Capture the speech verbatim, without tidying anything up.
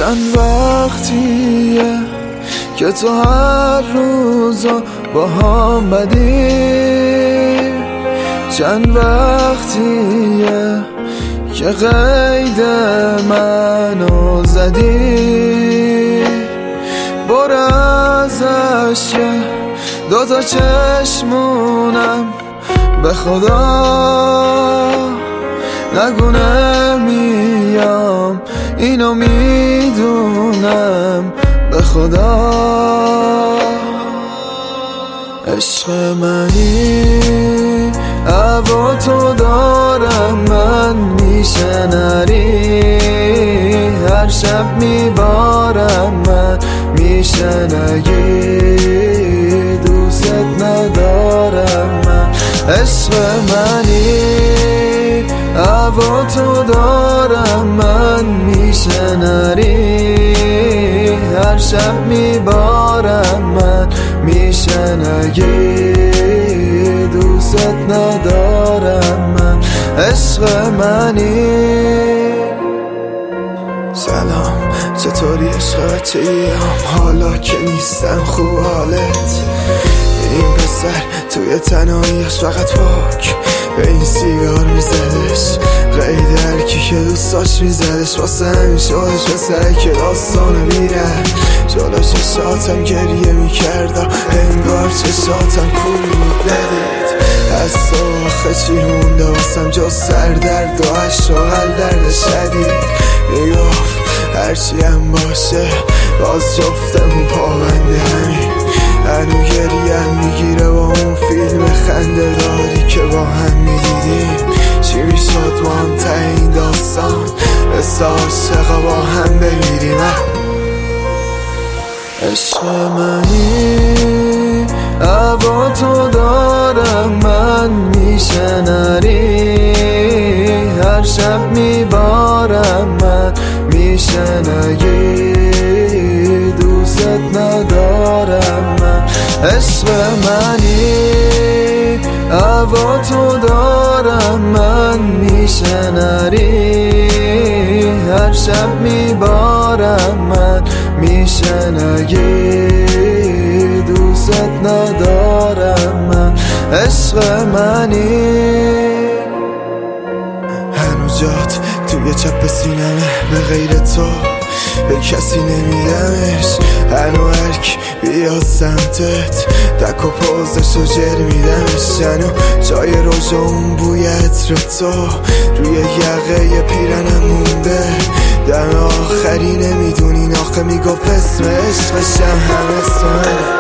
چند وقتیه که تو هر روزا با هم بدی، چند وقتیه که قید منو زدی. بر از اشک دوتا چشمونم به خدا نگو نمیام، اینو میدونم به خدا. عشق منی هوا تو دارم من میشه نری، هر شب میبارم من میشه نگی دوست ندارم من. عشق منی هوا تو دارم من میشه نری، هر شب میبارم من میشه نگی دوست ندارم من. عشق منی. سلام چطوری عشق بچه ایم، حالا که نیستم خوب حالت؟ این پسر توی تنهاییش فقط پاک به این سیگار میزدش، قید هرکی که دوست داشت میزدش، واسه همین شدش پسره که داستانو میره جلو چشاتم گریه میکرد، انگار چشاتم پول ندید. از تو آخه چی مونده واسم جز سردرد و اشتغل درد شدید. میگفت هرچی هم باشه باز جفتمون پابنده همین، هنو گریم میگیره با اون فیلم خنده داری که با هم میدیدیم. چی میشد ما هم تا این داستان مثل عاشقا با هم بمیریم. عشق منی هوا تو دارم من میشه نری، هر شب میبارم من میشه نگی دوست ندارم من. عشق منی هوا تو دارم من میشه نری، هر شب میبارم من میشه نگی دوست ندارم من. عشق منی. هنوز جات توی چپ سینمه به غیر تو به کسی نمیدمش، هنو هرک بیاد سمتت دک و پوزشو جر میدمش، هنو جای روژه اون بوی عطر تو روی یقه پیرنم مونده، دم آخری نمیدونین آخه میگفت اسم عشقشم هم اسم